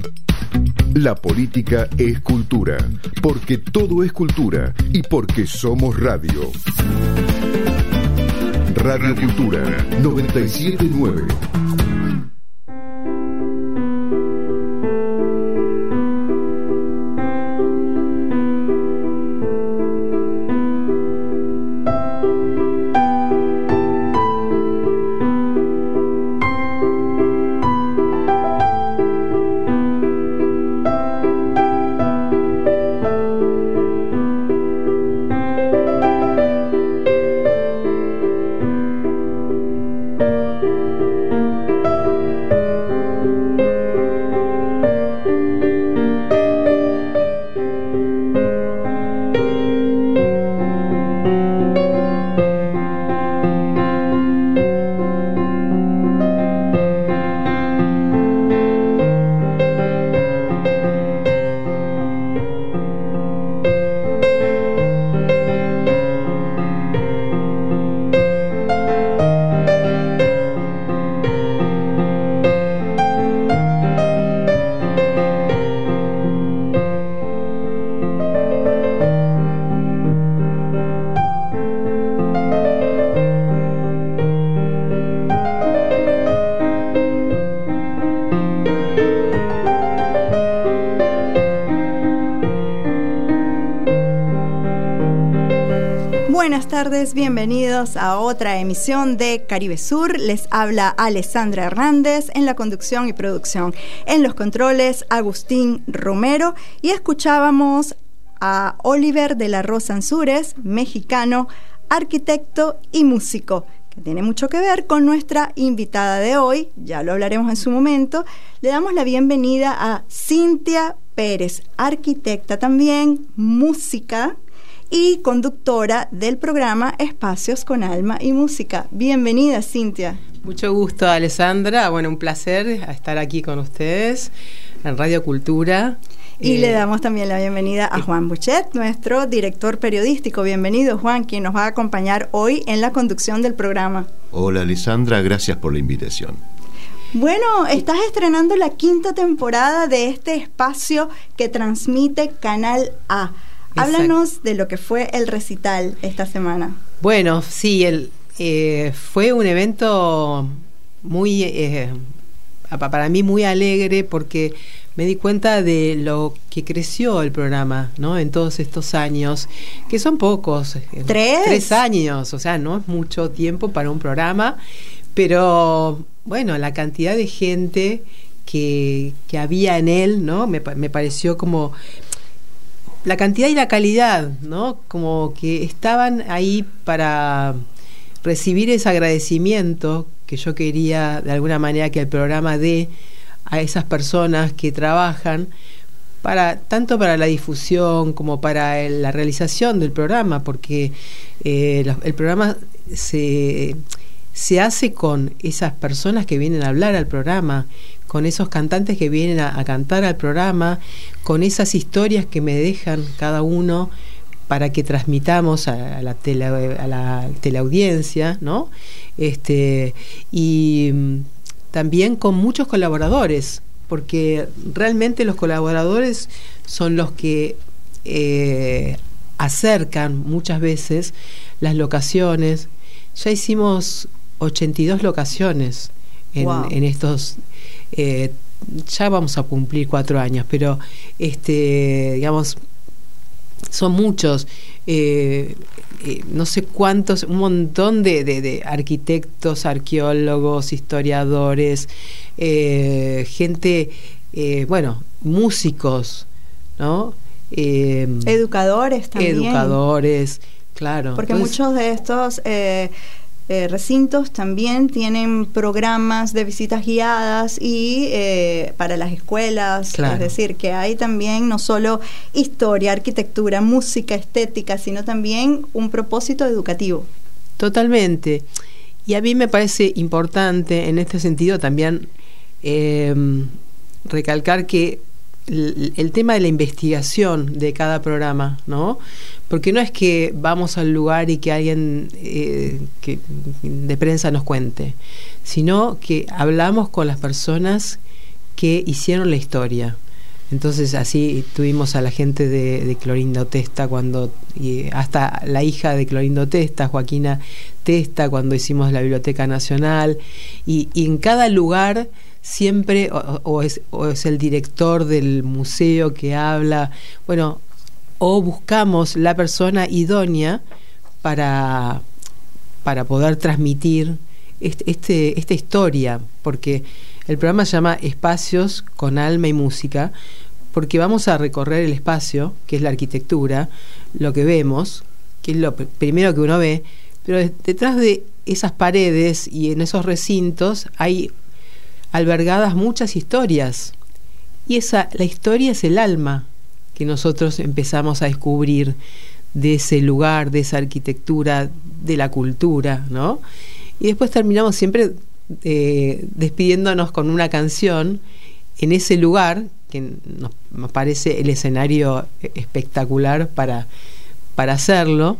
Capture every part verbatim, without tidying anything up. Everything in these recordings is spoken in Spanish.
La política es cultura, porque todo es cultura y porque somos radio. Radio Cultura noventa y siete punto nueve. Buenas tardes, bienvenidos a otra emisión de Caribe Sur. Les habla Alessandra Hernández en la conducción y producción. En los controles, Agustín Romero. Y escuchábamos a Oliver de la Rosa Ansúrez, mexicano, arquitecto y músico, que tiene mucho que ver con nuestra invitada de hoy. Ya lo hablaremos en su momento. Le damos la bienvenida a Cintia Pérez, arquitecta también, música y conductora del programa Espacios con Alma y Música. Bienvenida, Cintia. Mucho gusto, Alessandra. Bueno, un placer estar aquí con ustedes en Radio Cultura. Y eh, le damos también la bienvenida a Juan Buchet, nuestro director periodístico. Bienvenido, Juan, quien nos va a acompañar hoy en la conducción del programa. Hola, Alessandra, gracias por la invitación. Bueno, estás estrenando la quinta temporada de este espacio que transmite Canal A. Háblanos Exacto. de lo que fue el recital esta semana. Bueno, sí, el, eh, fue un evento muy, eh, para mí muy alegre, porque me di cuenta de lo que creció el programa, ¿no? En todos estos años, que son pocos. ¿Tres? Tres años, o sea, no es mucho tiempo para un programa, pero bueno, la cantidad de gente que, que había en él, ¿no? Me, me pareció como la cantidad y la calidad, ¿no? Como que estaban ahí para recibir ese agradecimiento que yo quería de alguna manera que el programa dé a esas personas que trabajan para tanto para la difusión como para el, la realización del programa, porque eh, la, el programa se se hace con esas personas que vienen a hablar al programa, con esos cantantes que vienen a, a cantar al programa, con esas historias que me dejan cada uno para que transmitamos a, a la tele, a la teleaudiencia, ¿no? Este, y también con muchos colaboradores, porque realmente los colaboradores son los que eh, acercan muchas veces las locaciones. Ya hicimos ochenta y dos locaciones en, wow. en estos eh, ya vamos a cumplir cuatro años, pero este digamos son muchos, eh, eh, no sé cuántos, un montón de, de, de arquitectos, arqueólogos, historiadores, eh, gente, eh, bueno, músicos, ¿no? Eh, educadores también. Educadores, claro. Porque Entonces, muchos de estos eh, eh, recintos también tienen programas de visitas guiadas y eh, para las escuelas, claro. Es decir, que hay también no solo historia, arquitectura, música, estética, sino también un propósito educativo. Totalmente. Y a mí me parece importante en este sentido también eh, recalcar que el, el tema de la investigación de cada programa, ¿no? Porque no es que vamos al lugar y que alguien eh, que de prensa nos cuente, sino que hablamos con las personas que hicieron la historia. Entonces así tuvimos a la gente de, de Clorindo Testa, cuando y hasta la hija de Clorindo Testa, Joaquina Testa, cuando hicimos la Biblioteca Nacional, y, y en cada lugar siempre o, o, es, o es el director del museo que habla, bueno, o buscamos la persona idónea para, para poder transmitir este, este, esta historia, porque el programa se llama Espacios con Alma y Música, porque vamos a recorrer el espacio, que es la arquitectura, lo que vemos, que es lo primero que uno ve, pero detrás de esas paredes y en esos recintos hay albergadas muchas historias, y esa, la historia es el alma que nosotros empezamos a descubrir de ese lugar, de esa arquitectura, de la cultura, ¿no? Y después terminamos siempre eh, despidiéndonos con una canción en ese lugar que nos, nos parece el escenario espectacular para, para hacerlo,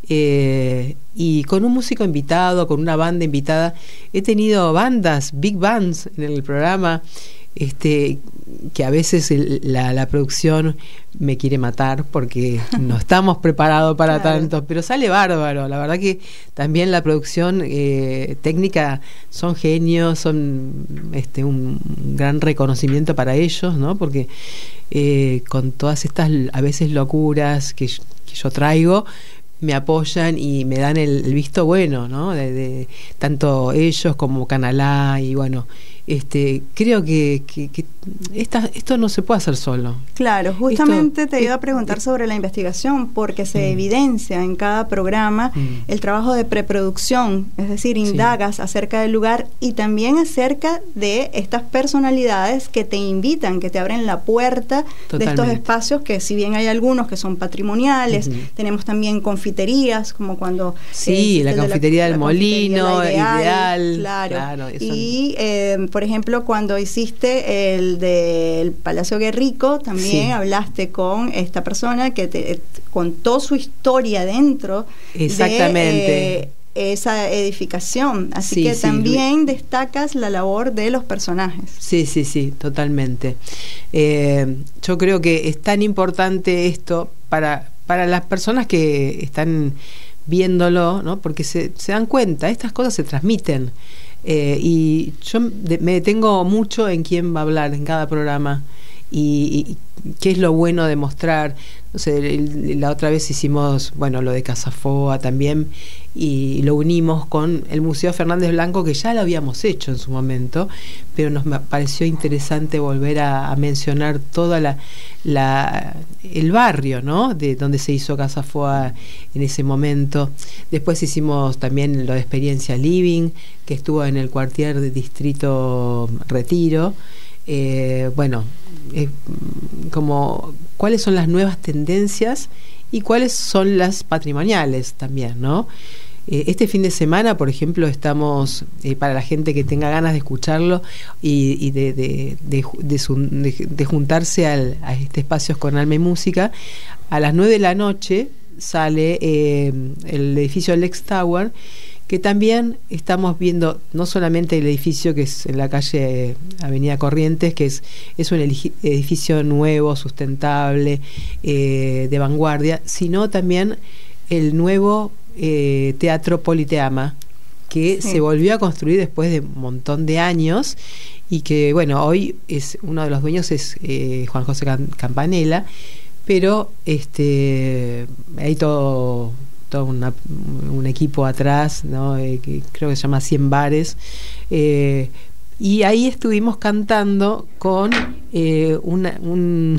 eh, y con un músico invitado, con una banda invitada. He tenido bandas, big bands en el programa, este, que a veces el, la, la producción me quiere matar porque no estamos preparados para claro. tanto, pero sale bárbaro. La verdad que también la producción eh, técnica son genios, son este, un gran reconocimiento para ellos, ¿no? Porque eh, con todas estas a veces locuras que, que yo traigo, me apoyan y me dan el, el visto bueno, ¿no? De, de tanto ellos como Canalá, y bueno, este, creo que, que, que esta, esto no se puede hacer solo. Claro, justamente esto, te iba a preguntar sobre la investigación, porque se mm. evidencia en cada programa mm. el trabajo de preproducción, es decir, indagas sí. acerca del lugar y también acerca de estas personalidades que te invitan, que te abren la puerta Totalmente. de estos espacios, que si bien hay algunos que son patrimoniales, mm-hmm. tenemos también confiterías, como cuando... Sí, eh, la confitería la, del la Molino, confitería Ideal, Ideal, claro. claro y, eh, por ejemplo, cuando hiciste el del Palacio Guerrico, también sí. hablaste con esta persona que te contó su historia dentro Exactamente. de eh, esa edificación. Así sí, que sí, también Luis. destacas la labor de los personajes. Sí, sí, sí, totalmente. Eh, yo creo que es tan importante esto para, para las personas que están viéndolo, ¿no? Porque se, se dan cuenta, estas cosas se transmiten. Eh, y yo de, me detengo mucho en quién va a hablar en cada programa y, y qué es lo bueno de mostrar. No sé, el, la otra vez hicimos, bueno, lo de Casafoa también, y lo unimos con el Museo Fernández Blanco, que ya lo habíamos hecho en su momento, pero nos pareció interesante volver a, a mencionar toda la, la el barrio, ¿no? De donde se hizo Casafoa en ese momento. Después hicimos también lo de Experiencia Living, que estuvo en el cuartier de Distrito Retiro. Eh, bueno, eh, como cuáles son las nuevas tendencias y cuáles son las patrimoniales también, ¿no? Eh, este fin de semana, por ejemplo, estamos, eh, para la gente que tenga ganas de escucharlo y, y de, de, de, de, su, de, de juntarse al, a este Espacios con Alma y Música, a las nueve de la noche sale eh, el edificio Lex Tower, que también estamos viendo no solamente el edificio que es en la calle Avenida Corrientes, que es, es un edificio nuevo, sustentable, eh, de vanguardia, sino también el nuevo eh, Teatro Politeama, que sí. se volvió a construir después de un montón de años, y que, bueno, hoy es uno de los dueños es eh, Juan José Campanella, pero este hay todo... todo una, un equipo atrás, ¿no? Eh, que creo que se llama cien bares, eh, y ahí estuvimos cantando con eh, una, un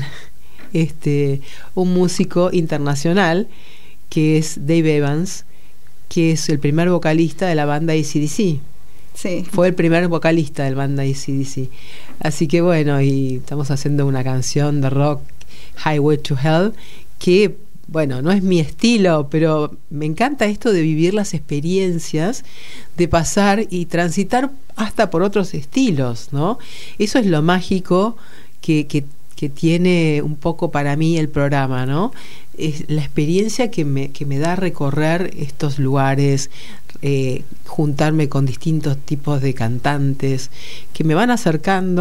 este un músico internacional que es Dave Evans, que es el primer vocalista de la banda A C D C. Sí. Fue el primer vocalista de la banda A C D C. Así que bueno, y estamos haciendo una canción de rock, Highway to Hell, que bueno, no es mi estilo, pero me encanta esto de vivir las experiencias, de pasar y transitar hasta por otros estilos, ¿no? Eso es lo mágico que, que, que tiene un poco para mí el programa, ¿no? Es la experiencia que me, que me da recorrer estos lugares, eh, juntarme con distintos tipos de cantantes que me van acercando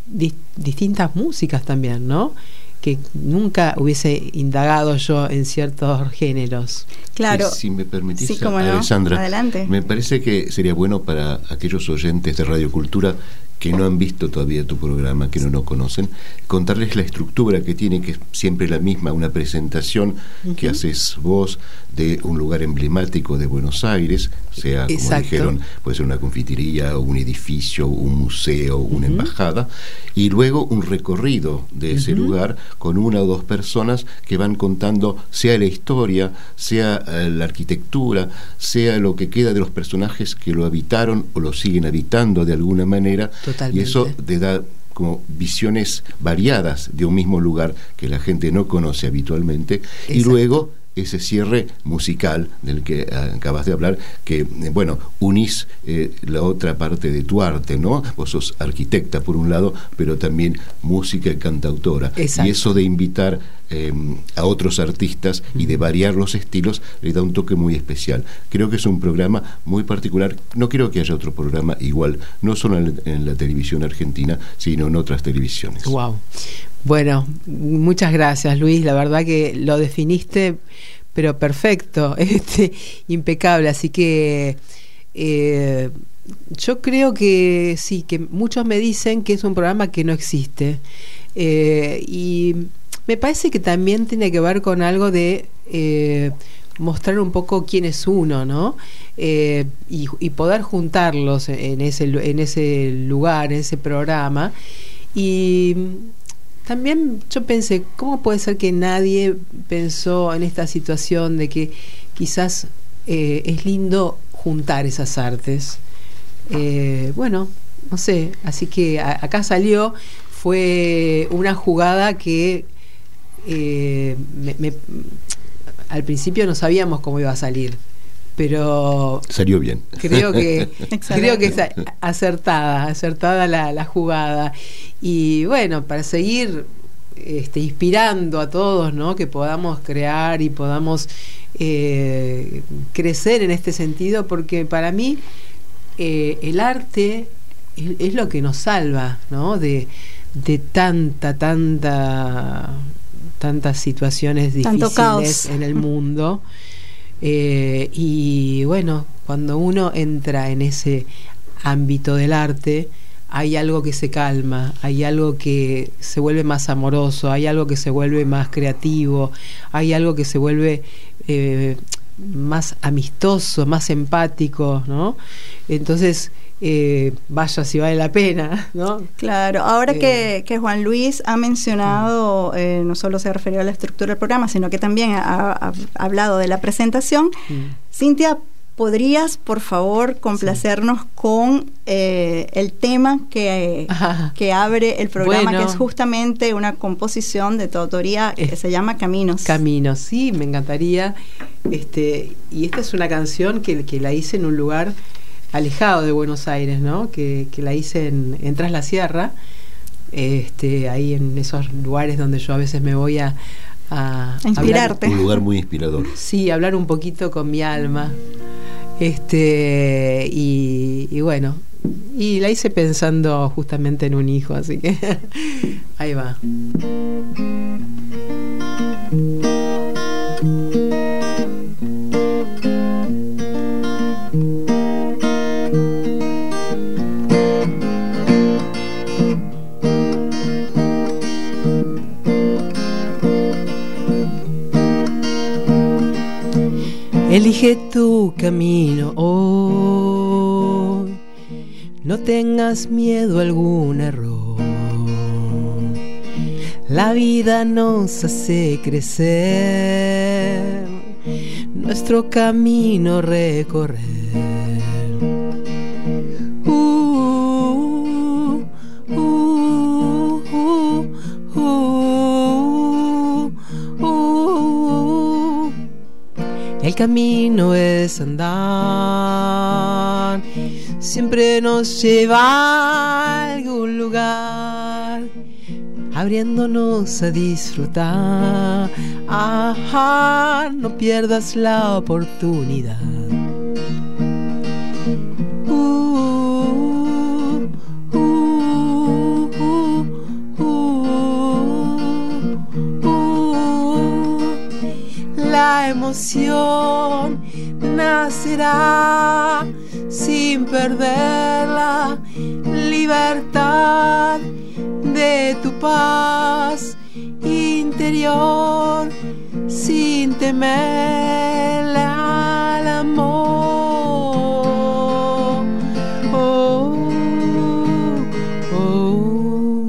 di- distintas músicas también, ¿no? Que nunca hubiese indagado yo en ciertos géneros. Claro. Si, si me permitís, sí, cómo no. Alessandra, adelante. Me parece que sería bueno para aquellos oyentes de Radio Cultura que no han visto todavía tu programa, que no lo conocen, contarles la estructura que tiene, que es siempre la misma, una presentación uh-huh. que haces vos de un lugar emblemático de Buenos Aires, sea, como Exacto. dijeron, puede ser una confitería, un edificio, un museo, una uh-huh. embajada, y luego un recorrido de ese uh-huh. lugar con una o dos personas que van contando, sea la historia, sea eh, la arquitectura, sea lo que queda de los personajes que lo habitaron o lo siguen habitando de alguna manera. Totalmente. Y eso te da como visiones variadas de un mismo lugar que la gente no conoce habitualmente. Exacto. Y luego ese cierre musical del que acabas de hablar, que, bueno, unís eh, la otra parte de tu arte, ¿no? Vos sos arquitecta por un lado, pero también música y cantautora. Exacto. Y eso de invitar eh, a otros artistas y de variar los estilos le da un toque muy especial. Creo que es un programa muy particular. No creo que haya otro programa igual, no solo en, en la televisión argentina, sino en otras televisiones. Wow. Bueno, muchas gracias, Luis. La verdad que lo definiste, pero perfecto, este, impecable. Así que eh, yo creo que sí, que muchos me dicen que es un programa que no existe. Eh, y me parece que también tiene que ver con algo de eh, mostrar un poco quién es uno, ¿no? Eh, y, y poder juntarlos en ese, en ese lugar, en ese programa. Y también yo pensé, ¿cómo puede ser que nadie pensó en esta situación de que quizás eh, es lindo juntar esas artes? Eh, bueno, no sé, así que a, acá salió, fue una jugada que eh, me, me, al principio no sabíamos cómo iba a salir, pero salió bien. Creo que creo que es acertada, acertada la, la jugada. Y bueno, para seguir este, inspirando a todos, ¿no? Que podamos crear y podamos eh, crecer en este sentido, porque para mí eh, el arte es, es lo que nos salva, ¿no? De, de tanta, tanta, tantas situaciones difíciles en el mundo. Eh, y bueno, cuando uno entra en ese ámbito del arte, hay algo que se calma, hay algo que se vuelve más amoroso, hay algo que se vuelve más creativo, hay algo que se vuelve eh, más amistoso, más empático, ¿no? Entonces, eh, vaya si vale la pena, ¿no? Claro, ahora eh, que, que Juan Luis ha mencionado, eh, no solo se ha referido a la estructura del programa, sino que también ha, ha hablado de la presentación, mm. Cintia, ¿podrías, por favor, complacernos sí. con eh, el tema que, que abre el programa, bueno, que es justamente una composición de tu autoría que se llama Caminos? Caminos, sí, me encantaría. Este, y esta es una canción que, que la hice en un lugar alejado de Buenos Aires, ¿no? Que, que la hice en, en Tras la Sierra, este, ahí en esos lugares donde yo a veces me voy a, a, a inspirarte. Hablar, un lugar muy inspirador. Sí, hablar un poquito con mi alma. Este, y, y bueno, y la hice pensando justamente en un hijo, así que ahí va. Elige tu camino hoy, no tengas miedo a algún error. La vida nos hace crecer, nuestro camino recorrer. Uh, uh, uh, uh, uh, uh. El camino es andar, siempre nos lleva a algún lugar, abriéndonos a disfrutar. Ajá, no pierdas la oportunidad. Uh, uh, uh, la emoción nacerá sin perder la libertad de tu paz interior, sin temer al amor. Oh, oh.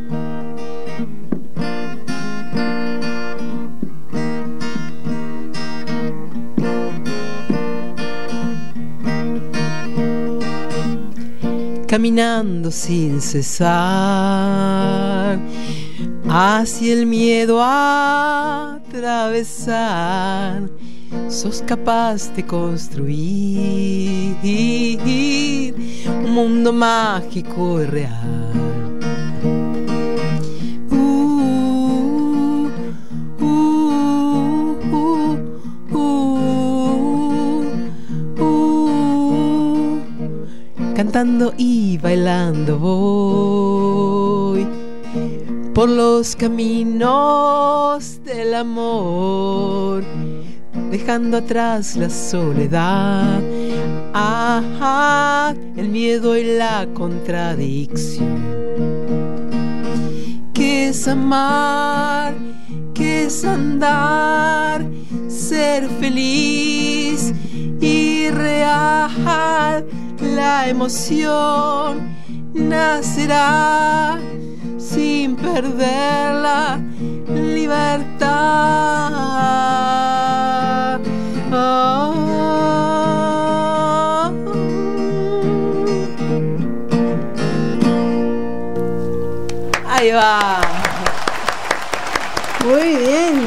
Caminando sin cesar hacia el miedo a atravesar, sos capaz de construir un mundo mágico y real. Uh, uh, uh, uh, uh. Cantando y bailando voy por los caminos del amor, dejando atrás la soledad, ajá, el miedo y la contradicción. ¿Qué es amar? ¿Qué es andar? Ser feliz y real. La emoción nacerá sin perder la libertad. Oh. Ahí va. Muy bien.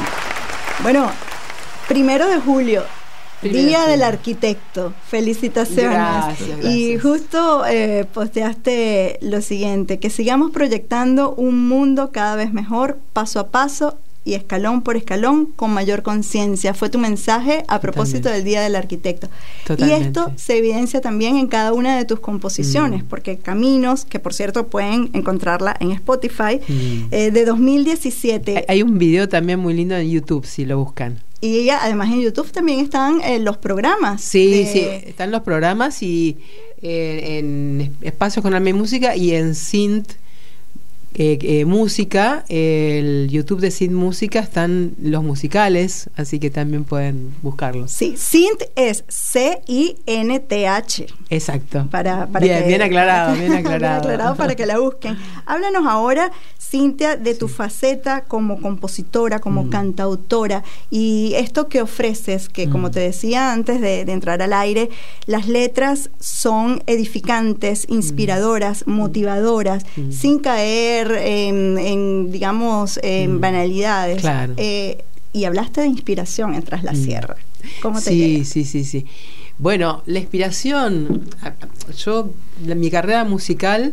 Bueno, primero de julio. Primero Día del Arquitecto, felicitaciones. Gracias, gracias. Y justo eh, posteaste lo siguiente: que sigamos proyectando un mundo cada vez mejor, paso a paso y escalón por escalón, con mayor conciencia. Fue tu mensaje a propósito Totalmente. Del Día del Arquitecto. Totalmente. Y esto se evidencia también en cada una de tus composiciones, mm. porque Caminos, que por cierto pueden encontrarla en Spotify, mm. eh, de dos mil diecisiete. Hay un video también muy lindo en YouTube, si lo buscan. Y ella, además en YouTube también están eh, los programas. Sí, de... sí, están los programas y eh, en Espacios con Alma y Música y en Synth eh, eh, Música, eh, el YouTube de Synth Música están los musicales, así que también pueden buscarlos. Sí, Synth es C I N T H. Exacto. Para, para bien, que, bien aclarado, bien aclarado. bien aclarado para que la busquen. Háblanos ahora, Cintia, de tu sí. faceta como compositora, como mm. cantautora, y esto que ofreces, que mm. como te decía antes de, de entrar al aire, las letras son edificantes, inspiradoras, mm. motivadoras, mm. sin caer en, en digamos, en mm. banalidades. Claro. Eh, y hablaste de inspiración en Tras la mm. Sierra. ¿Cómo te Sí, llega? sí, sí, sí. Bueno, la inspiración, yo, la, mi carrera musical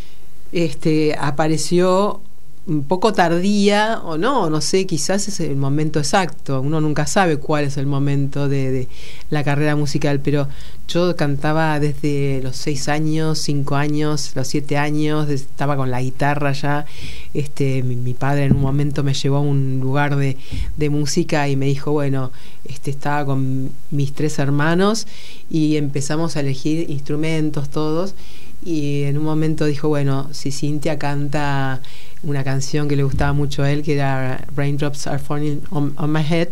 este, apareció un poco tardía, o no, no sé, quizás es el momento exacto, uno nunca sabe cuál es el momento de, de la carrera musical, pero yo cantaba desde los seis años, cinco años, los siete años, estaba con la guitarra ya, este, mi, mi padre en un momento me llevó a un lugar de, de música y me dijo, bueno, este, estaba con mis tres hermanos y empezamos a elegir instrumentos todos, y en un momento dijo, bueno, si Cintia canta una canción que le gustaba mucho a él, que era Raindrops Are Falling on, on My Head,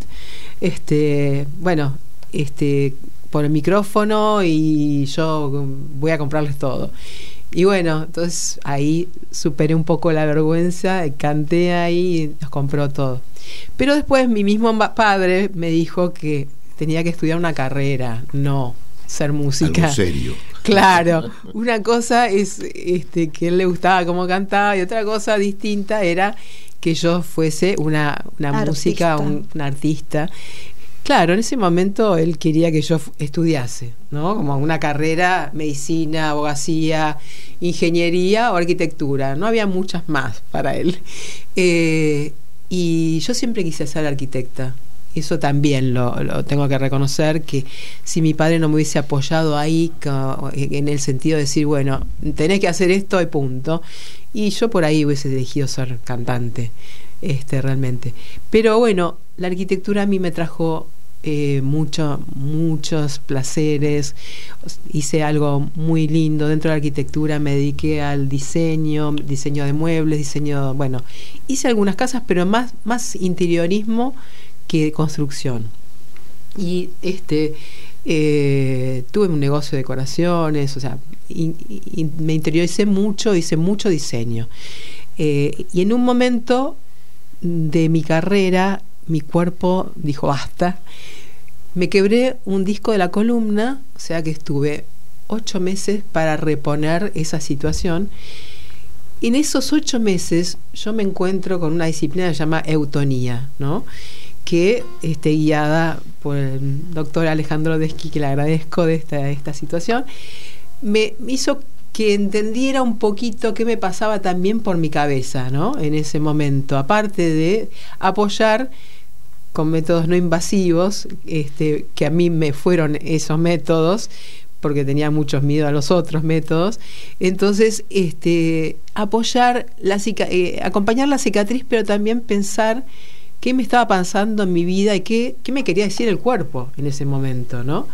este, bueno, este, por el micrófono y yo voy a comprarles todo. Y bueno, entonces ahí superé un poco la vergüenza, canté ahí y nos compró todo. Pero después mi mismo padre me dijo que tenía que estudiar una carrera, no ser música. Algo serio. Claro, una cosa es este que él le gustaba cómo cantaba y otra cosa distinta era que yo fuese una, una música, un, un artista. Claro, en ese momento él quería que yo estudiase, ¿no? Como una carrera, medicina, abogacía, ingeniería o arquitectura. No había muchas más para él. Eh, y yo siempre quise ser arquitecta. Eso también lo, lo tengo que reconocer, que si mi padre no me hubiese apoyado ahí, en el sentido de decir, bueno, tenés que hacer esto y punto, y yo por ahí hubiese elegido ser cantante, este realmente. Pero bueno, la arquitectura a mí me trajo eh, mucho, muchos placeres, hice algo muy lindo dentro de la arquitectura, me dediqué al diseño, diseño de muebles, diseño, bueno, hice algunas casas, pero más, más interiorismo que construcción. Y este eh, tuve un negocio de decoraciones, o sea, y, y me interioricé mucho, hice mucho diseño. Eh, y en un momento de mi carrera, mi cuerpo dijo basta. Me quebré un disco de la columna, o sea que estuve ocho meses para reponer esa situación. En esos ocho meses yo me encuentro con una disciplina que se llama eutonía, ¿no? Que esté guiada por el doctor Alejandro Deschi, que le agradezco de esta, esta situación, me hizo que entendiera un poquito qué me pasaba también por mi cabeza, ¿no? En ese momento, aparte de apoyar con métodos no invasivos, este, que a mí me fueron esos métodos, porque tenía muchos miedo a los otros métodos. Entonces, este, apoyar la cica- eh, acompañar la cicatriz, pero también pensar qué me estaba pasando en mi vida y qué, qué me quería decir el cuerpo en ese momento, ¿no?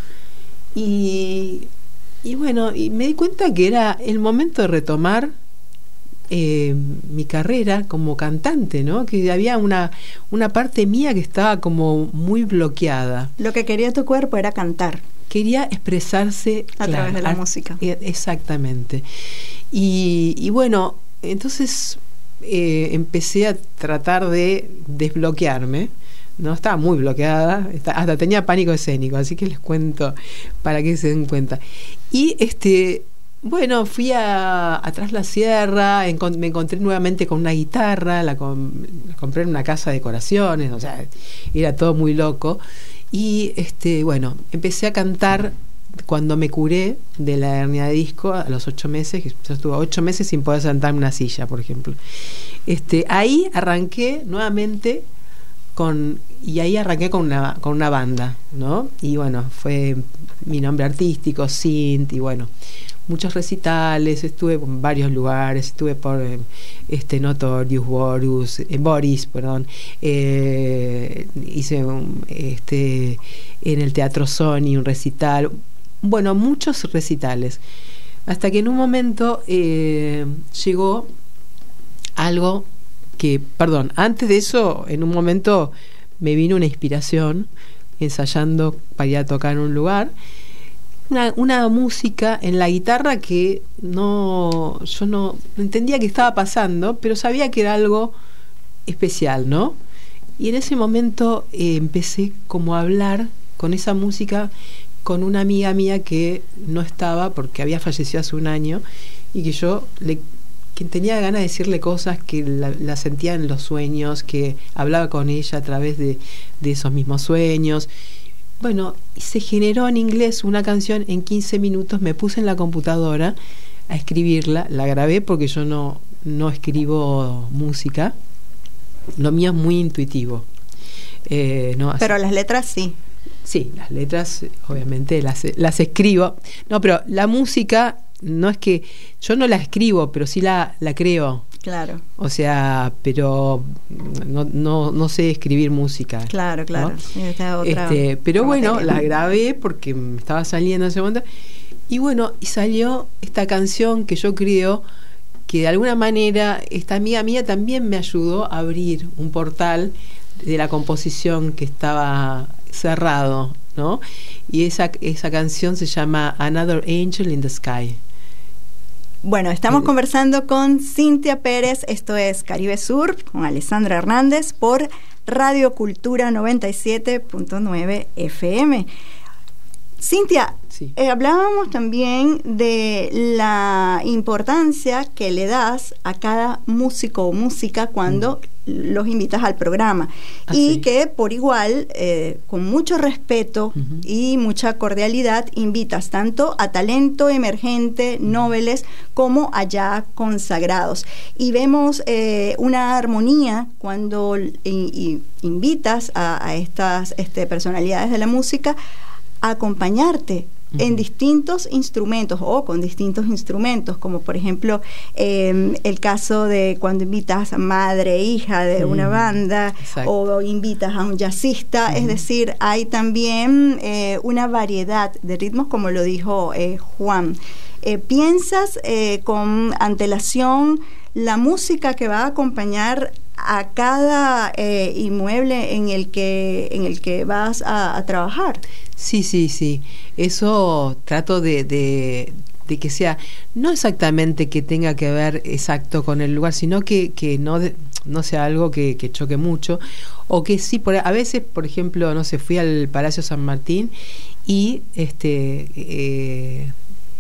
Y, y bueno, y me di cuenta que era el momento de retomar eh, mi carrera como cantante, ¿no? Que había una, una parte mía que estaba como muy bloqueada. Lo que quería tu cuerpo era cantar. Quería expresarse a claro, través de la art- música. Exactamente. Y, y bueno, entonces eh, empecé a tratar de desbloquearme, ¿no? Estaba muy bloqueada, hasta tenía pánico escénico, así que les cuento para que se den cuenta. Y este, bueno, fui a, a Tras la Sierra, encont- me encontré nuevamente con una guitarra, la, com- la compré en una casa de decoraciones, o sea, era todo muy loco. Y este, bueno, empecé a cantar cuando me curé de la hernia de disco a los ocho meses, que yo estuve ocho meses sin poder sentarme en una silla, por ejemplo. Este, ahí arranqué nuevamente con, y ahí arranqué con una, con una banda, ¿no? Y bueno, fue mi nombre artístico, Sint, y bueno, muchos recitales, estuve en varios lugares, estuve por este Notorious Boris, eh, Boris, perdón, eh, hice un, este en el Teatro Sony un recital, bueno, muchos recitales, hasta que en un momento eh, llegó algo que, perdón, antes de eso, en un momento me vino una inspiración ensayando para ir a tocar en un lugar. Una, una música en la guitarra que no yo no entendía qué estaba pasando, pero sabía que era algo especial, ¿no? Y en ese momento eh, empecé como a hablar con esa música con una amiga mía que no estaba porque había fallecido hace un año y que yo le que tenía ganas de decirle cosas que la, la sentía en los sueños, que hablaba con ella a través de, de esos mismos sueños. Bueno, se generó en inglés una canción en quince minutos, me puse en la computadora a escribirla, la grabé porque yo no, no escribo música, lo mío es muy intuitivo. Eh, no, pero las letras sí. Sí, las letras obviamente las, las escribo, no, pero la música no es que, yo no la escribo, pero sí la, la creo. Claro. O sea, pero no, no, no sé escribir música. Claro, claro. ¿No? Esta otra, este, pero otra bueno, materia. la grabé porque me estaba saliendo en ese momento. Y bueno, y salió esta canción que yo creo que de alguna manera esta amiga mía también me ayudó a abrir un portal de la composición que estaba cerrado, ¿no? Y esa, esa canción se llama Another Angel in the Sky. Bueno, estamos conversando con Cintia Pérez, esto es Caribe Sur, con Alessandra Hernández por Radio Cultura noventa y siete punto nueve F M. Cintia, sí. eh, hablábamos también de la importancia que le das a cada músico o música cuando mm. los invitas al programa. Ah, y sí. que por igual, eh, con mucho respeto uh-huh. y mucha cordialidad, invitas tanto a talento emergente, uh-huh. nobles, como a ya consagrados. Y vemos eh, una armonía cuando y, y invitas a, a estas este, personalidades de la música a acompañarte uh-huh. en distintos instrumentos o con distintos instrumentos, como por ejemplo eh, el caso de cuando invitas a madre e hija de uh-huh. una banda, exacto. o invitas a un jazzista, uh-huh. es decir, hay también eh, una variedad de ritmos, como lo dijo eh, Juan. Eh, ¿Piensas eh, con antelación la música que va a acompañar a cada eh, inmueble en el que en el que vas a, a trabajar? Sí, sí, sí. Eso trato de, de, de que sea, no exactamente que tenga que ver exacto con el lugar, sino que, que no, de, no sea algo que, que choque mucho, o que sí, por, a veces, por ejemplo, no sé, fui al Palacio San Martín y este eh,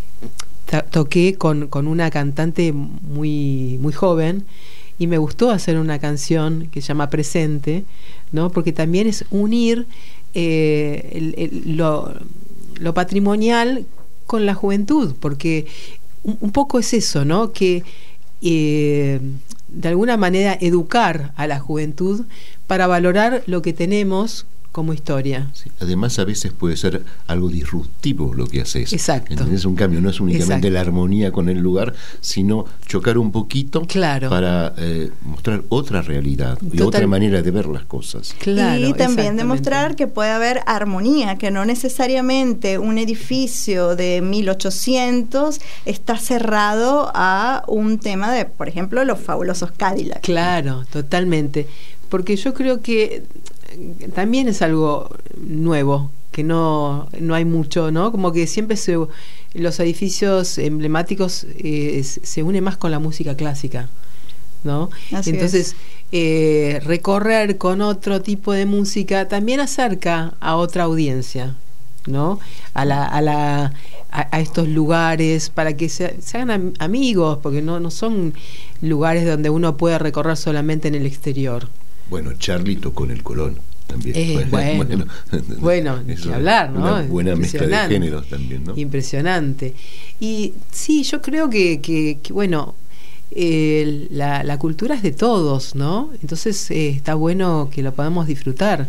toqué con, con una cantante muy, muy joven, y me gustó hacer una canción que se llama Presente, ¿no? Porque también es unir eh, el, el, lo, lo patrimonial con la juventud, porque un, un poco es eso, ¿no? Que eh, de alguna manera educar a la juventud para valorar lo que tenemos como historia. Sí, además, a veces puede ser algo disruptivo lo que haces. Exacto. ¿Entendés? Un cambio, no es únicamente Exacto. la armonía con el lugar, sino chocar un poquito, claro, para eh, mostrar otra realidad y Total. otra manera de ver las cosas. Claro, y también demostrar que puede haber armonía, que no necesariamente un edificio de mil ochocientos está cerrado a un tema de, por ejemplo, los fabulosos Cadillac. Claro, totalmente. Porque yo creo que también es algo nuevo, que no, no hay mucho, ¿no? Como que siempre se, los edificios emblemáticos eh, se unen más con la música clásica, ¿no? Así Entonces, eh, recorrer con otro tipo de música también acerca a otra audiencia, ¿no? A la, a la a, a estos lugares, para que se, se hagan am, amigos, porque no, no son lugares donde uno puede recorrer solamente en el exterior. Bueno, Charlie tocó en el Colón también. Eh, bueno, bueno, bueno ni que hablar, ¿no? Una buena mezcla de géneros también, ¿no? Impresionante. Y sí, yo creo que, que, que bueno, eh, la, la cultura es de todos, ¿no? Entonces eh, está bueno que lo podamos disfrutar.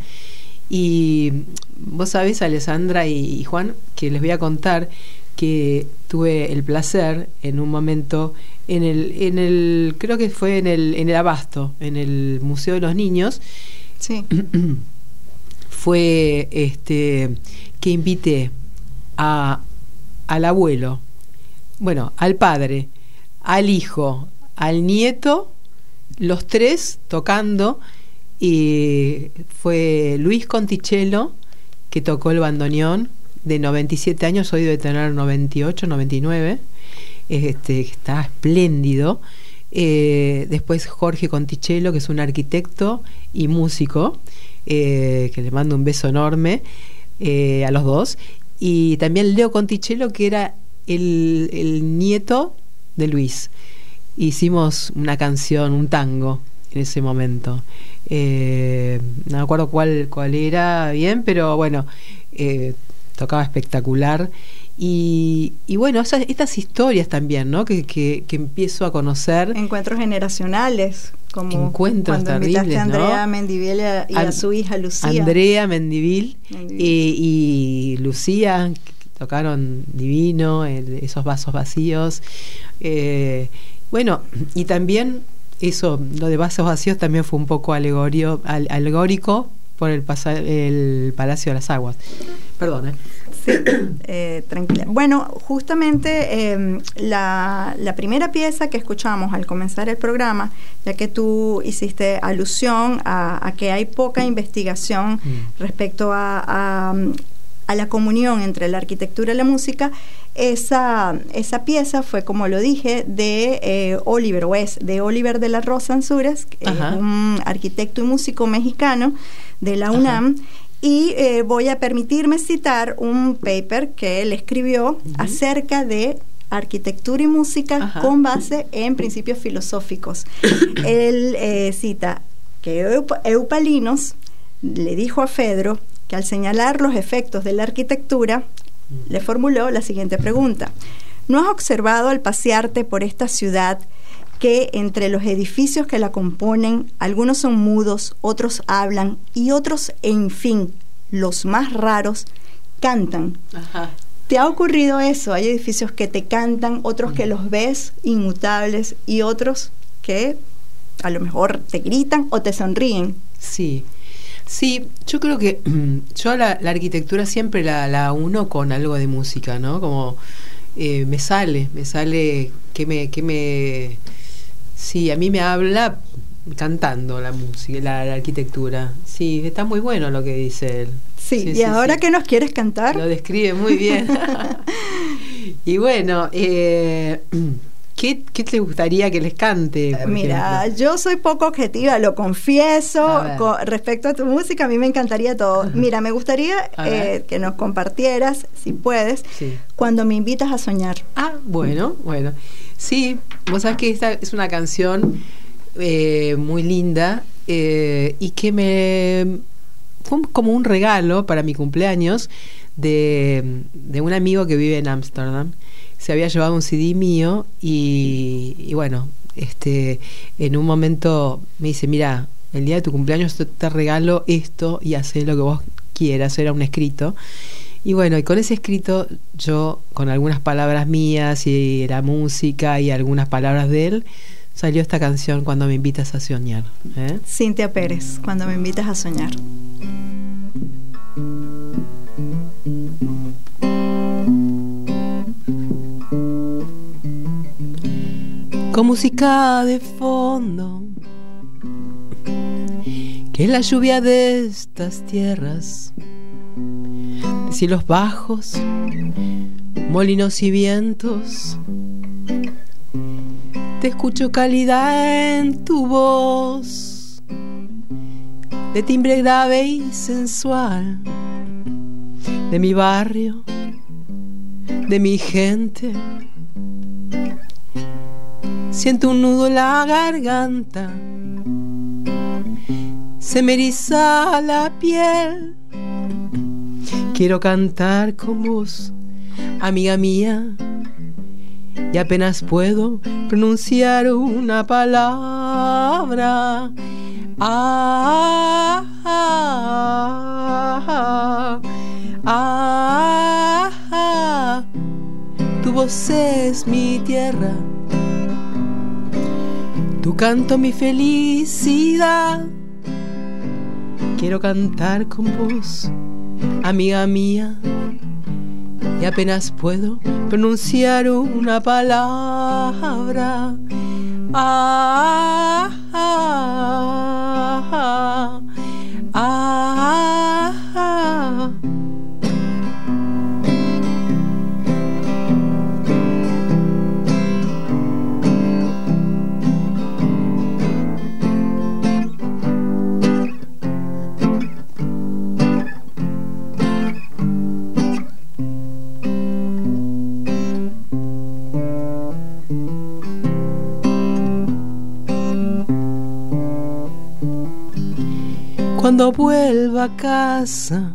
Y vos sabés, Alessandra y, y Juan, que les voy a contar que tuve el placer en un momento en el en el creo que fue en el en el Abasto, en el Museo de los Niños. Sí. Fue este que invité a al abuelo, bueno, al padre, al hijo, al nieto, los tres tocando, y fue Luis Conticello, que tocó el bandoneón, de noventa y siete años, hoy debe tener noventa y ocho, noventa y nueve, este, está espléndido. Eh, después Jorge Conticello, que es un arquitecto y músico, eh, que le mando un beso enorme eh, a los dos. Y también Leo Conticello, que era el, el nieto de Luis. Hicimos una canción, un tango en ese momento. Eh, no me acuerdo cuál, cuál era bien, pero bueno, eh, tocaba espectacular. Y, y bueno, esas, estas historias también, ¿no? Que, que, que empiezo a conocer. Encuentros generacionales, como encuentros cuando terribles, invitaste a Andrea, ¿no? Mendivil y, a, y a su hija Lucía. Andrea Mendivil, Mendivil. Eh, y Lucía, que tocaron divino, el, esos vasos vacíos. Eh, bueno, y también eso, lo de vasos vacíos también fue un poco alegorio, al, alegórico por el, pasa, el Palacio de las Aguas. Perdón, ¿eh? Sí, eh, tranquila. Bueno, justamente eh, la, la primera pieza que escuchamos al comenzar el programa, ya que tú hiciste alusión a, a que hay poca investigación mm. respecto a, a, a la comunión entre la arquitectura y la música, esa, esa pieza fue, como lo dije, de eh, Oliver, o es de Oliver de la Rosa Ansúrez, eh, un arquitecto y músico mexicano de la UNAM. Ajá. Y eh, voy a permitirme citar un paper que él escribió uh-huh. acerca de arquitectura y música Ajá. con base en principios filosóficos. Él eh, cita que Eup- Eupalinos le dijo a Fedro que al señalar los efectos de la arquitectura, uh-huh. le formuló la siguiente pregunta: ¿no has observado al pasearte por esta ciudad que entre los edificios que la componen, algunos son mudos, otros hablan y otros, en fin, los más raros, cantan? Ajá. ¿Te ha ocurrido eso? Hay edificios que te cantan, otros que los ves inmutables y otros que a lo mejor te gritan o te sonríen. Sí, sí, yo creo que yo la, la arquitectura siempre la, la uno con algo de música, ¿no? Como eh, me sale, me sale que me, que me, sí, a mí me habla cantando la música, la, la arquitectura. Sí, está muy bueno lo que dice él. Sí, sí y sí, ahora sí. que nos quieres cantar. Lo describe muy bien. Y bueno, eh, ¿qué, ¿qué te gustaría que les cante? Mira, ejemplo? yo soy poco objetiva, lo confieso. A Con respecto a tu música, a mí me encantaría todo. Mira, me gustaría eh, que nos compartieras, si puedes, sí. Cuando me invitas a soñar. Ah, bueno, bueno. Sí, vos sabés que esta es una canción eh, muy linda eh, y que me fue como un regalo para mi cumpleaños de, de un amigo que vive en Ámsterdam. Se había llevado un C D mío y, y bueno, este, en un momento me dice, mira, el día de tu cumpleaños te, te regalo esto y hacé lo que vos quieras. Era un escrito. Y bueno, y con ese escrito yo, con algunas palabras mías y la música y algunas palabras de él, salió esta canción, Cuando me invitas a soñar. ¿eh? Cintia Pérez, Cuando me invitas a soñar. Con música de fondo, que es la lluvia de estas tierras, de cielos bajos, molinos y vientos. Te escucho cálida en tu voz, de timbre grave y sensual, de mi barrio, de mi gente. Siento un nudo en la garganta, se me eriza la piel. Quiero cantar con vos, amiga mía, y apenas puedo pronunciar una palabra. Ah, ah, ah, ah, ah. Tu voz es mi tierra, tu canto mi felicidad. Quiero cantar con vos, amiga mía, y apenas puedo pronunciar una palabra. Ah, ah, ah, ah, ah. Cuando vuelva a casa,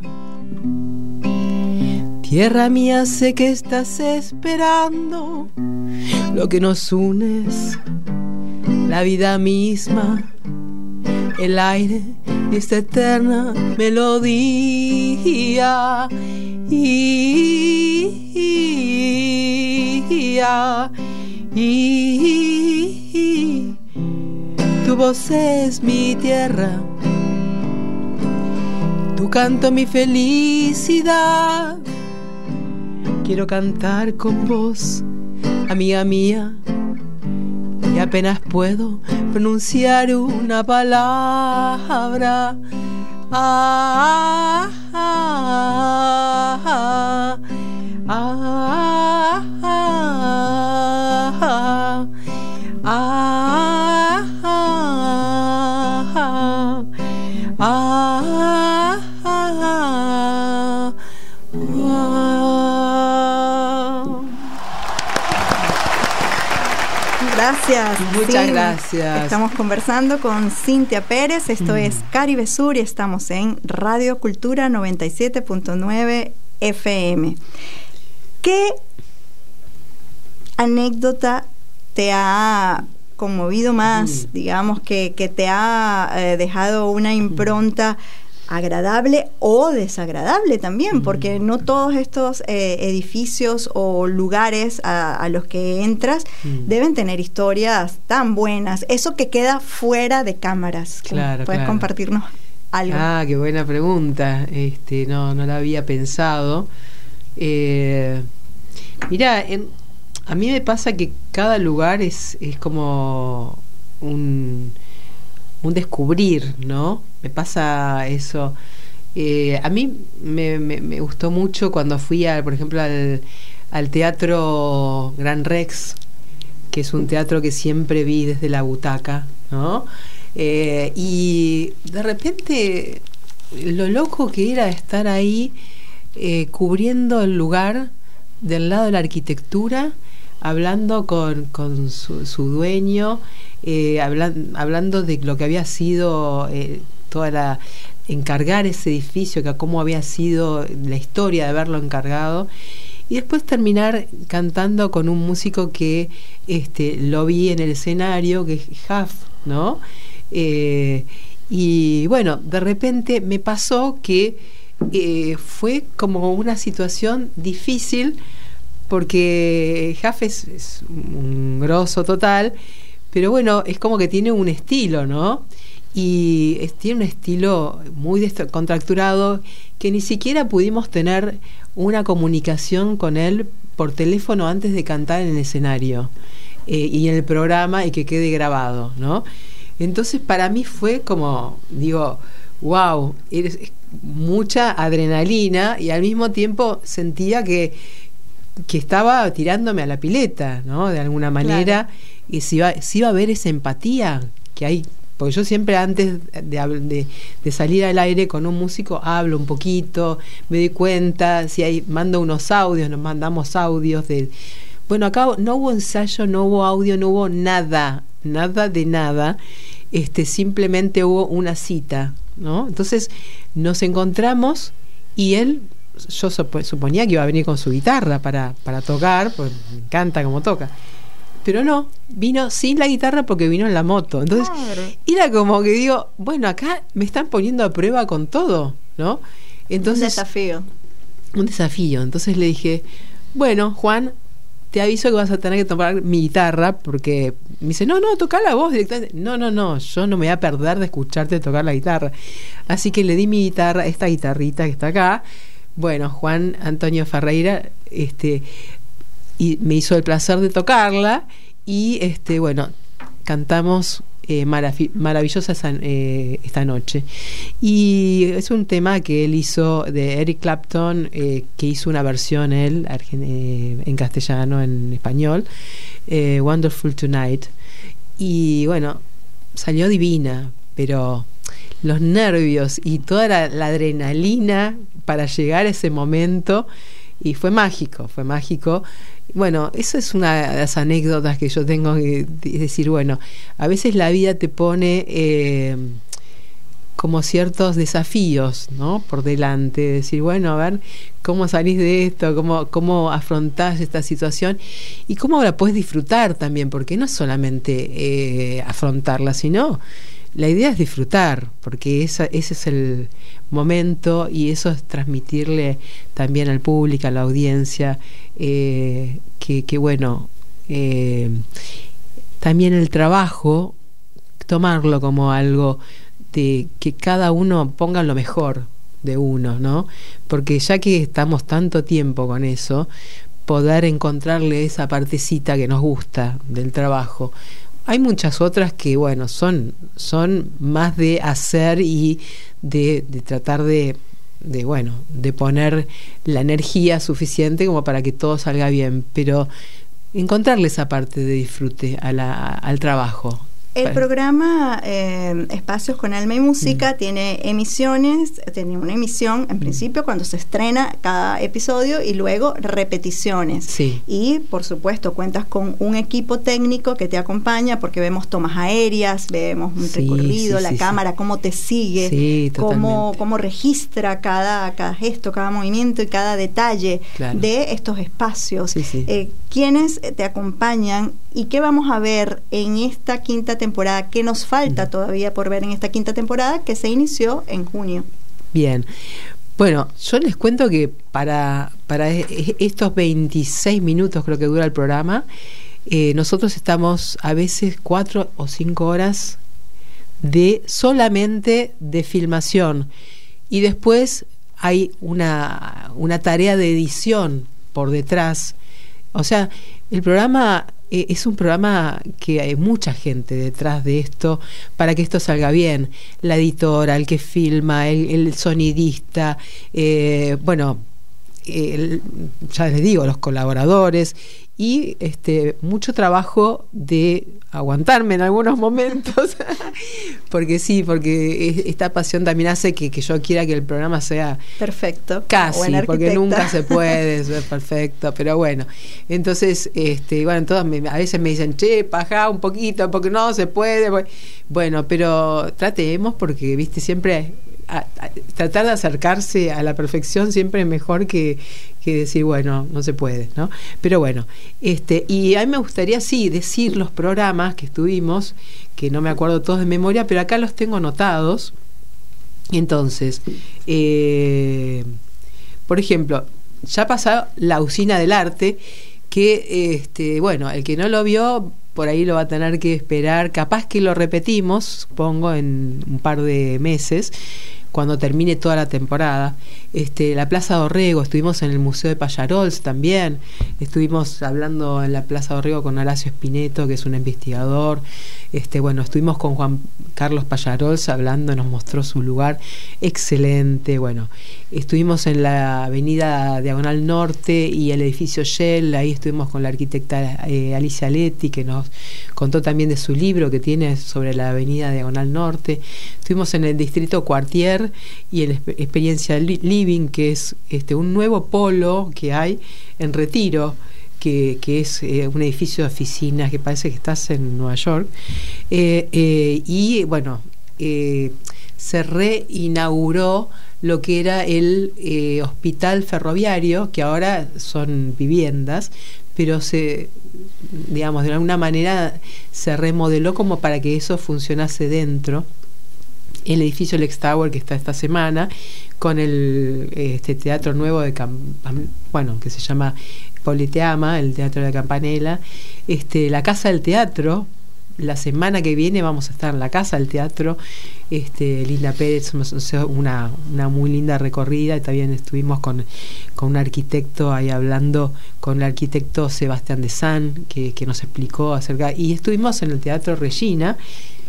tierra mía, sé que estás esperando. Lo que nos une es la vida misma, el aire y esta eterna melodía. Y, y, y, y, tu voz es mi tierra, tu canto mi felicidad. Quiero cantar con vos, amiga mía, y apenas puedo pronunciar una palabra. Ah, ah, ah, ah, ah, ah, ah, ah, ah, Gracias. Muchas sí, gracias. Estamos conversando con Cintia Pérez. Esto mm. es Caribe Sur y estamos en Radio Cultura noventa y siete punto nueve F M. ¿Qué anécdota te ha conmovido más, mm. digamos, que, que te ha eh, dejado una impronta agradable o desagradable también, porque no todos estos eh, edificios o lugares a, a los que entras mm. deben tener historias tan buenas. Eso que queda fuera de cámaras. Claro, ¿Puedes claro. compartirnos algo? Ah, qué buena pregunta. Este, no, no la había pensado. Eh, mirá, en, a mí me pasa que cada lugar es, es como un, un descubrir, ¿no? Me pasa eso. Eh, a mí me, me, me gustó mucho cuando fui, a, por ejemplo, al, al Teatro Gran Rex, que es un teatro que siempre vi desde la butaca, ¿no? Eh, y de repente lo loco que era estar ahí eh, cubriendo el lugar del lado de la arquitectura, hablando con, con su, su dueño, eh, hablan, hablando de lo que había sido eh, toda la encargar ese edificio, que cómo había sido la historia de haberlo encargado, y después terminar cantando con un músico que este, lo vi en el escenario, que es Huff, ¿no? Eh, y bueno, de repente me pasó que eh, fue como una situación difícil, porque Huff es, es un grosso total, pero bueno, es como que tiene un estilo, ¿no? Y es, tiene un estilo muy descontracturado, que ni siquiera pudimos tener una comunicación con él por teléfono antes de cantar en el escenario eh, y en el programa, y que quede grabado, ¿no? Entonces para mí fue como, digo, wow, es mucha adrenalina, y al mismo tiempo sentía que, que estaba tirándome a la pileta, ¿no? De alguna manera, claro. Y si iba, si iba a haber esa empatía que hay. Porque yo siempre antes de, de, de salir al aire con un músico hablo un poquito, me doy cuenta, si hay, mando unos audios, nos mandamos audios de... Bueno, acá no hubo ensayo, no hubo audio, no hubo nada, nada de nada, este, simplemente hubo una cita, ¿no? Entonces nos encontramos y él, yo suponía que iba a venir con su guitarra para, para tocar, porque me encanta cómo toca. Pero no, vino sin la guitarra porque vino en la moto. Entonces, claro. Era como que digo, bueno, acá me están poniendo a prueba con todo, ¿no? Entonces, un desafío. Un desafío. Entonces le dije, bueno, Juan, te aviso que vas a tener que tomar mi guitarra, porque me dice, no, no, toca la voz directamente. No, no, no, yo no me voy a perder de escucharte tocar la guitarra. Así que le di mi guitarra, esta guitarrita que está acá. Bueno, Juan Antonio Ferreira, este... y me hizo el placer de tocarla, y este bueno, cantamos eh, marav- maravillosa esa, eh, esta noche. Y es un tema que él hizo de Eric Clapton, eh, que hizo una versión él eh, en castellano, en español, eh, Wonderful Tonight, y bueno, salió divina, pero los nervios y toda la, la adrenalina para llegar a ese momento, y fue mágico, fue mágico. Bueno, eso es una de las anécdotas que yo tengo que decir. Bueno, a veces la vida te pone eh, como ciertos desafíos, ¿no? Por delante, decir, bueno, a ver cómo salís de esto, cómo, cómo afrontás esta situación y cómo la puedes disfrutar también, porque no es solamente eh, afrontarla, sino la idea es disfrutar, porque esa, ese es el momento, y eso es transmitirle también al público, a la audiencia, eh, que, que bueno, eh, también el trabajo, tomarlo como algo de que cada uno ponga lo mejor de uno, ¿no? Porque ya que estamos tanto tiempo con eso, poder encontrarle esa partecita que nos gusta del trabajo. Hay muchas otras que, bueno, son, son más de hacer y de, de tratar de, de, bueno, de poner la energía suficiente como para que todo salga bien, pero encontrarle esa parte de disfrute a la, al trabajo. El programa eh, Espacios con Alma y Música mm. tiene emisiones, tiene una emisión en mm. principio cuando se estrena cada episodio, y luego repeticiones. Sí. Y por supuesto cuentas con un equipo técnico que te acompaña, porque vemos tomas aéreas, vemos un sí, recorrido, sí, la sí, cámara, sí. cómo te sigue, sí, cómo, cómo registra cada, cada gesto, cada movimiento y cada detalle claro. de estos espacios. Sí, sí. Eh, ¿Quiénes te acompañan y qué vamos a ver en esta quinta temporada? ¿Qué nos falta todavía por ver en esta quinta temporada que se inició en junio? Bien. Bueno, yo les cuento que para, para estos veintiséis minutos creo que dura el programa, eh, nosotros estamos a veces cuatro o cinco horas de solamente de filmación, y después hay una, una tarea de edición por detrás. O sea, el programa eh, es un programa que hay mucha gente detrás de esto para que esto salga bien. La editora, el que filma, el, el sonidista, eh, bueno, el, ya les digo, los colaboradores, y este mucho trabajo de aguantarme en algunos momentos porque sí, porque esta pasión también hace que, que yo quiera que el programa sea perfecto, casi, porque nunca se puede ser perfecto, pero bueno, entonces este bueno, todas me, a veces me dicen, che, paja un poquito, porque no se puede, bueno, pero tratemos, porque viste, siempre A, a, tratar de acercarse a la perfección siempre es mejor que, que decir, bueno, no se puede, ¿no? Pero bueno, este y a mí me gustaría, sí, decir los programas que estuvimos, que no me acuerdo todos de memoria, pero acá los tengo anotados. Entonces, eh, por ejemplo, ya pasó La Usina del Arte, que, este bueno, el que no lo vio, por ahí lo va a tener que esperar, capaz que lo repetimos, supongo, en un par de meses, cuando termine toda la temporada. Este, la Plaza Dorrego, estuvimos en el Museo de Pallarols también, estuvimos hablando en la Plaza Dorrego con Horacio Espineto, que es un investigador. Este, bueno, estuvimos con Juan Carlos Pallarols hablando, nos mostró su lugar excelente. Bueno, estuvimos en la avenida Diagonal Norte y el edificio Shell, ahí estuvimos con la arquitecta eh, Alicia Letti, que nos contó también de su libro que tiene sobre la avenida Diagonal Norte. Estuvimos en el distrito Cuartier y en Experiencia Living, que es este un nuevo polo que hay en Retiro, que, que es eh, un edificio de oficinas que parece que estás en Nueva York. Eh, eh, y bueno, eh, se reinauguró lo que era el eh, hospital ferroviario, que ahora son viviendas, pero se, digamos, de alguna manera se remodeló como para que eso funcionase dentro. El edificio Lex Tower, que está esta semana, con el este teatro nuevo de Camp bueno, que se llama Politeama, el Teatro de la Campanella, este, la Casa del Teatro. La semana que viene vamos a estar en la Casa del Teatro, este, Linda Pérez, una, una muy linda recorrida. También estuvimos con, con un arquitecto ahí hablando, con el arquitecto Sebastián de San, que, que nos explicó acerca, y estuvimos en el Teatro Regina,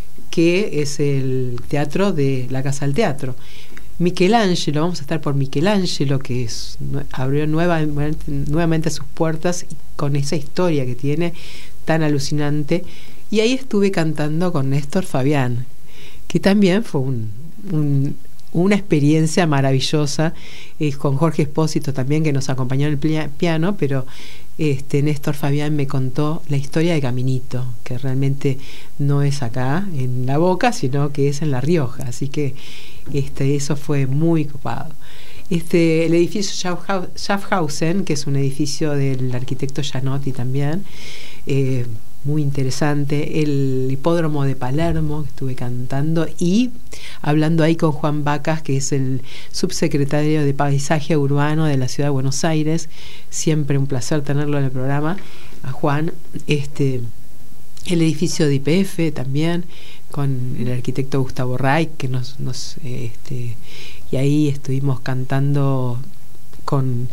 que es el teatro de la Casa del Teatro. Michelangelo, vamos a estar por Michelangelo, que es, abrió nueva, nuevamente sus puertas con esa historia que tiene tan alucinante. Y ahí estuve cantando con Néstor Fabián, que también fue un, un, una experiencia maravillosa, eh, con Jorge Espósito también, que nos acompañó en el piano, pero este Néstor Fabián me contó la historia de Caminito, que realmente no es acá en La Boca, sino que es en La Rioja, así que este eso fue muy copado. Este, el edificio Schaffhausen, que es un edificio del arquitecto Gianotti también, eh, muy interesante. El hipódromo de Palermo, que estuve cantando y hablando ahí con Juan Vacas, que es el subsecretario de Paisaje Urbano de la Ciudad de Buenos Aires. Siempre un placer tenerlo en el programa, a Juan. Este, el edificio de I P F también, con el arquitecto Gustavo Reich, que nos, nos este, y ahí estuvimos cantando con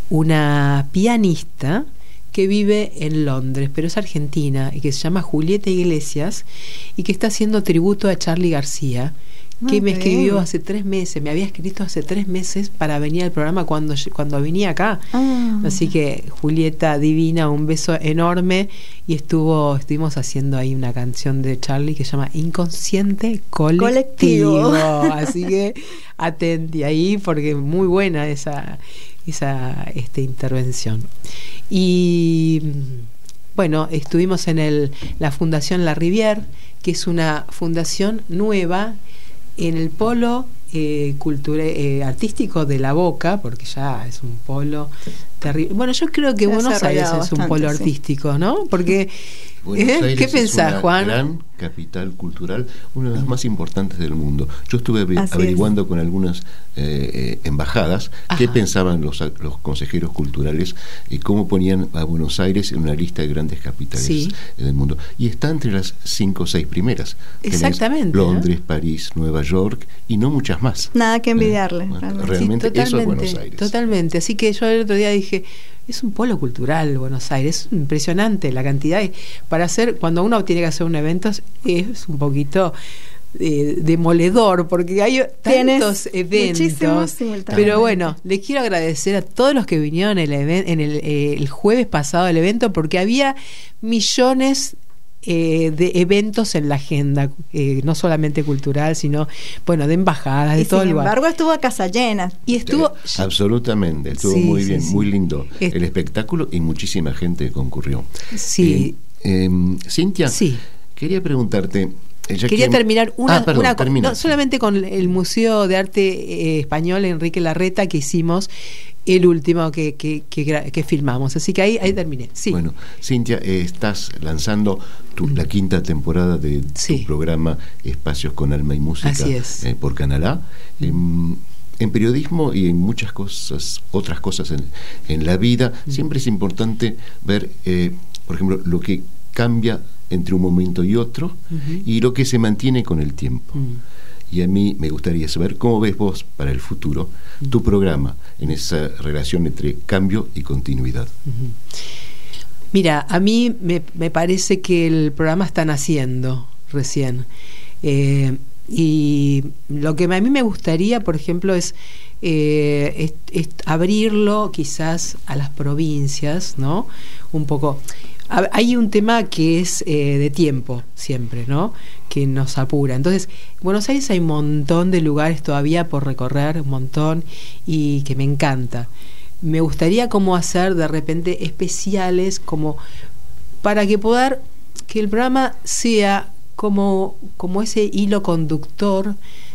una pianista que vive en Londres, pero es argentina, y que se llama Julieta Iglesias, y que está haciendo tributo a Charly García, que okay. me escribió hace tres meses, me había escrito hace tres meses para venir al programa cuando, cuando venía acá. Ah. Así que Julieta divina, un beso enorme, y estuvo estuvimos haciendo ahí una canción de Charly que se llama Inconsciente Colectivo. Colectivo. Así que atenti ahí, porque muy buena esa esa este, intervención. Y bueno, estuvimos en el la Fundación La Rivière, que es una fundación nueva en el polo eh, cultura, eh, artístico de La Boca, porque ya es un polo terrible. Bueno, yo creo que Buenos Aires es un polo artístico, ¿no? Porque, ¿eh? ¿qué pensás, Juan? Gran capital cultural, una de las más importantes del mundo. Yo estuve Así averiguando es. con algunas eh, eh, embajadas Ajá. qué pensaban los, los consejeros culturales y cómo ponían a Buenos Aires en una lista de grandes capitales Sí. del mundo. Y está entre las cinco o seis primeras. Tenés Exactamente, Londres, ¿no? París, Nueva York y no muchas más. Nada que envidiarle. Eh, bueno, realmente. realmente Sí, eso es Buenos Aires. Totalmente. Así que yo el otro día dije, es un polo cultural Buenos Aires, es impresionante la cantidad. De, para hacer, cuando uno tiene que hacer un evento, es un poquito eh, demoledor, porque hay Tienes tantos eventos. muchísimos simultáneamente. Pero bueno, les quiero agradecer a todos los que vinieron el even- en el, eh, el jueves pasado del evento, porque había millones Eh, de eventos en la agenda, eh, no solamente cultural, sino, bueno, de embajadas, de Y todo sin el lugar. embargo estuvo a casa llena. Y estuvo... Eh, absolutamente, estuvo Sí, muy sí, bien, sí. muy lindo Es- el espectáculo y muchísima gente concurrió. Sí. Eh, eh, Cintia, Sí. quería preguntarte. eh, ya Quería que- terminar una, Ah, perdón, una co- termina, no, sí. solamente con el Museo de Arte eh, Español Enrique Larreta que hicimos, el último que, que, que, gra- que filmamos. Así que ahí, ahí terminé. Sí. Bueno, Cintia, eh, estás lanzando tu, la quinta temporada de Sí. tu programa Espacios con Alma y Música Así es. eh, por Canal A. En, en periodismo y en muchas cosas, otras cosas en, en la vida, siempre es importante ver, eh, por ejemplo, lo que cambia entre un momento y otro Ujú. y lo que se mantiene con el tiempo. Mm. Y a mí me gustaría saber cómo ves vos para el futuro tu programa en esa relación entre cambio y continuidad. Ujú. Mira, a mí me, me parece que el programa está naciendo recién. Eh, y lo que a mí me gustaría, por ejemplo, es, eh, es, es abrirlo quizás a las provincias, ¿no? Un poco. Ha- Hay un tema que es eh, de tiempo siempre, ¿no? Que nos apura. Entonces, en Buenos Aires hay un montón de lugares todavía por recorrer, un montón, y que me encanta. Me gustaría como hacer de repente especiales como para que poder que el programa sea como, como ese hilo conductor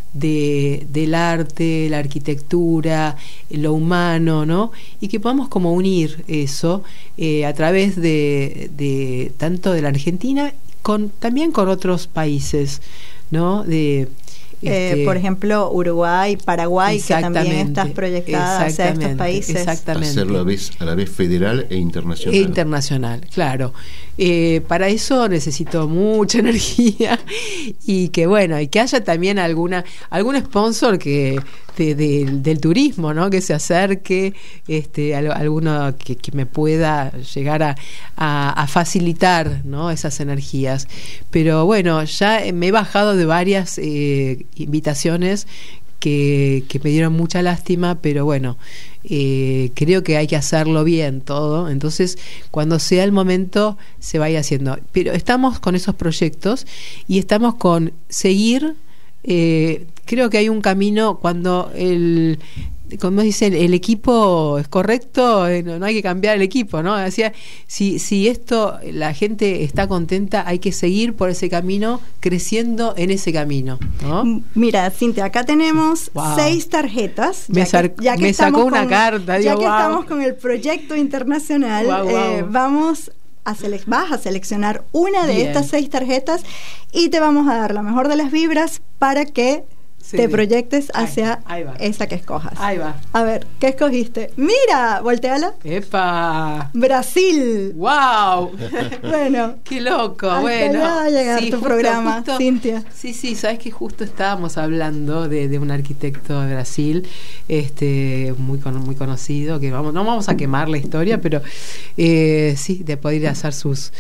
de, del arte, la arquitectura, lo humano, ¿no? Y que podamos como unir eso eh, a través de, de tanto de la Argentina con también con otros países, ¿no? De Eh, este, por ejemplo, Uruguay, Paraguay, que también exactamente, estás proyectada hacia estos exactamente, países. Exactamente. Hacerlo a la vez, a la vez federal e internacional. E internacional, claro. Eh, para eso necesito mucha energía y que bueno, y que haya también alguna algún sponsor que de, de, del turismo, ¿no? Que se acerque, este, al- alguno que, que me pueda llegar a, a, a facilitar, ¿no? Esas energías. Pero bueno, ya me he bajado de varias eh, invitaciones que, que me dieron mucha lástima, pero bueno, eh, creo que hay que hacerlo bien todo, entonces cuando sea el momento se vaya haciendo. Pero estamos con esos proyectos y estamos con seguir, eh, creo que hay un camino cuando el... como dicen, el equipo es correcto, eh, no, no hay que cambiar el equipo, ¿no? Decía, si, si esto, la gente está contenta, hay que seguir por ese camino, creciendo en ese camino, ¿no? M- Mira, Cintia, acá tenemos Wow. seis tarjetas. Me ya sar- que, ya que me estamos sacó una con- carta, Ya digo, que wow. estamos con el proyecto internacional, Wow, wow. eh, vamos a sele- vas a seleccionar una de Bien. estas seis tarjetas y te vamos a dar la mejor de las vibras para que Sí, te sí. proyectes Ahí, hacia ahí va. esa que escojas. Ahí va. A ver, ¿qué escogiste? Mira, volteala. ¡Epa! Brasil. ¡Wow! Bueno, ¡Qué loco! hasta Bueno, allá va a llegar tu justo- programa, justo- Cintia. Sí, sí, sabes que justo estábamos hablando de, de un arquitecto de Brasil, este, muy con- muy conocido, que vamos, no vamos a quemar la historia, pero eh, sí, de poder hacer sus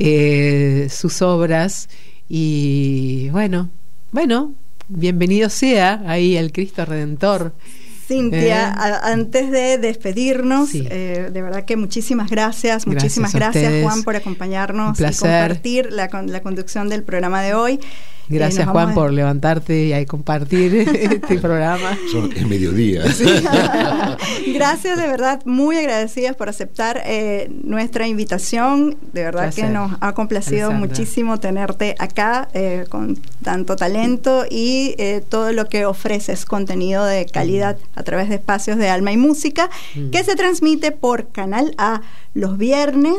eh, sus obras y bueno, bueno, bienvenido sea ahí el Cristo Redentor. Cintia, Eh. a- antes de despedirnos, Sí. eh, de verdad que muchísimas gracias, muchísimas Gracias a gracias ustedes. Juan por acompañarnos Un y placer. compartir la, con- la conducción del programa de hoy. Gracias Eh, nos Juan vamos a- por levantarte y ahí compartir este programa. Son, es mediodía. Gracias, de verdad, muy agradecidas por aceptar eh, nuestra invitación. De verdad Placer. que nos ha complacido Alessandra. muchísimo tenerte acá eh, con tanto talento y eh, todo lo que ofreces, contenido de calidad a través de Espacios de Alma y Música, Mm. que se transmite por Canal A los viernes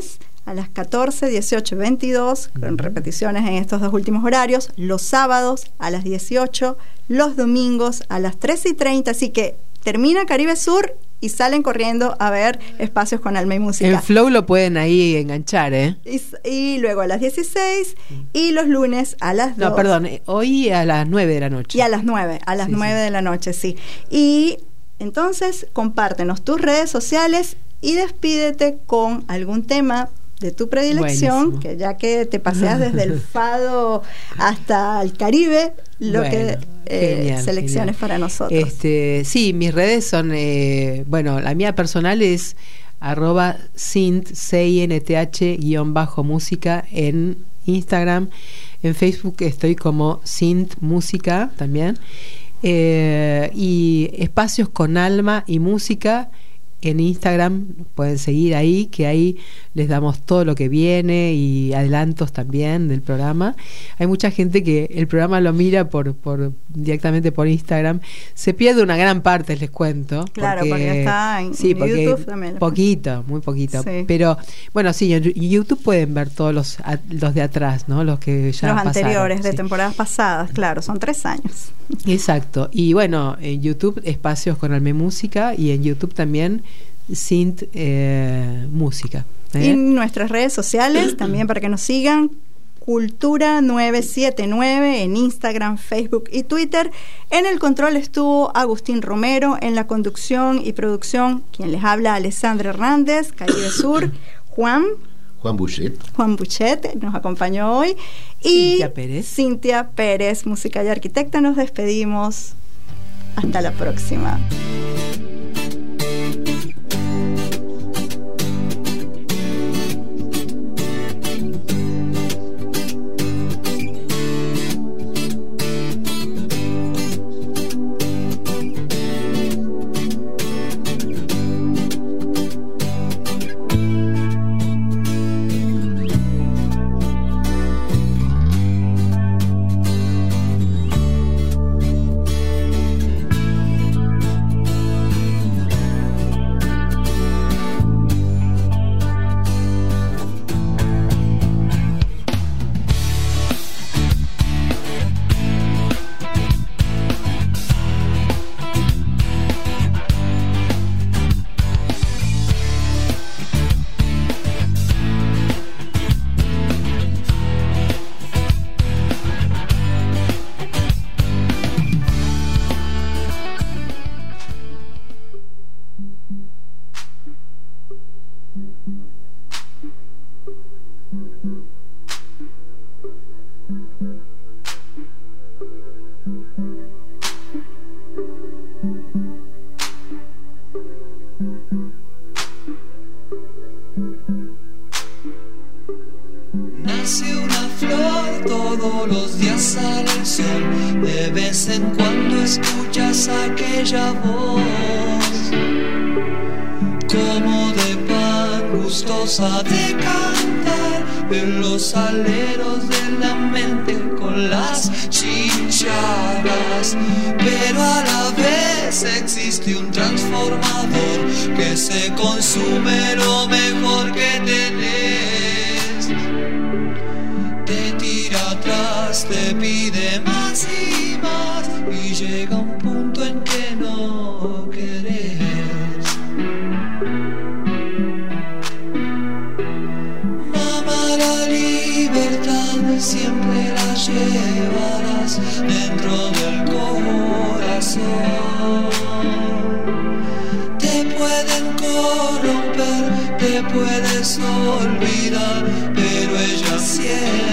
a las catorce, dieciocho y veintidós, con repeticiones en estos dos últimos horarios, los sábados a las dieciocho, los domingos a las tres y treinta, así que termina Caribe Sur y salen corriendo a ver Espacios con Alma y Música. El flow lo pueden ahí enganchar, ¿eh? Y, y luego a las dieciséis y los lunes a las dos. No, perdón, hoy a las nueve de la noche. Y a las nueve, a las sí, nueve sí. de la noche, sí. Y entonces compártenos tus redes sociales y despídete con algún tema de tu predilección, Buenísimo. Que ya que te paseas desde el fado hasta el Caribe, lo Bueno, que eh, genial, selecciones genial. para nosotros. Este, sí, mis redes son, eh, bueno, la mía personal es arroba sint, C I N T H guión bajo música en Instagram. En Facebook estoy como Sint Música también. Eh, y Espacios con Alma y Música en Instagram, pueden seguir ahí, que ahí les damos todo lo que viene y adelantos también del programa. Hay mucha gente que el programa lo mira por, por directamente por Instagram, se pierde una gran parte, les cuento. Claro, porque, porque está en, sí, en porque YouTube también. Poquito, muy poquito. Sí. Pero bueno, sí, en YouTube pueden ver todos los, los de atrás, ¿no? Los que ya los pasaron, anteriores, de sí. temporadas pasadas, claro, son tres años. Exacto. Y bueno, en YouTube Espacios con Alma y Música, y en YouTube también Sint eh, Música. ¿eh? Y en nuestras redes sociales también para que nos sigan, Cultura nueve siete nueve en Instagram, Facebook y Twitter. En el control estuvo Agustín Romero, en la conducción y producción quien les habla, Alessandra Hernández, Caribe Sur, Juan Juan Buchet. Juan Buchet nos acompañó hoy, y Cintia Pérez. Cintia Pérez, música y arquitecta. Nos despedimos. Hasta la próxima. Nace una flor, todos los días sale el sol, de vez en cuando escuchas aquella voz, como de pan gustosa de cantar, en los aleros de la mente con las chinchadas, pero a la vez existe un transformador que se consume lo mejor que tenés, te tira atrás, te pide más y más, y llega un punto en que no querés. Mamá, la libertad siempre la llevarás dentro del corazón. Te pueden corromper, te puedes olvidar, pero ella siempre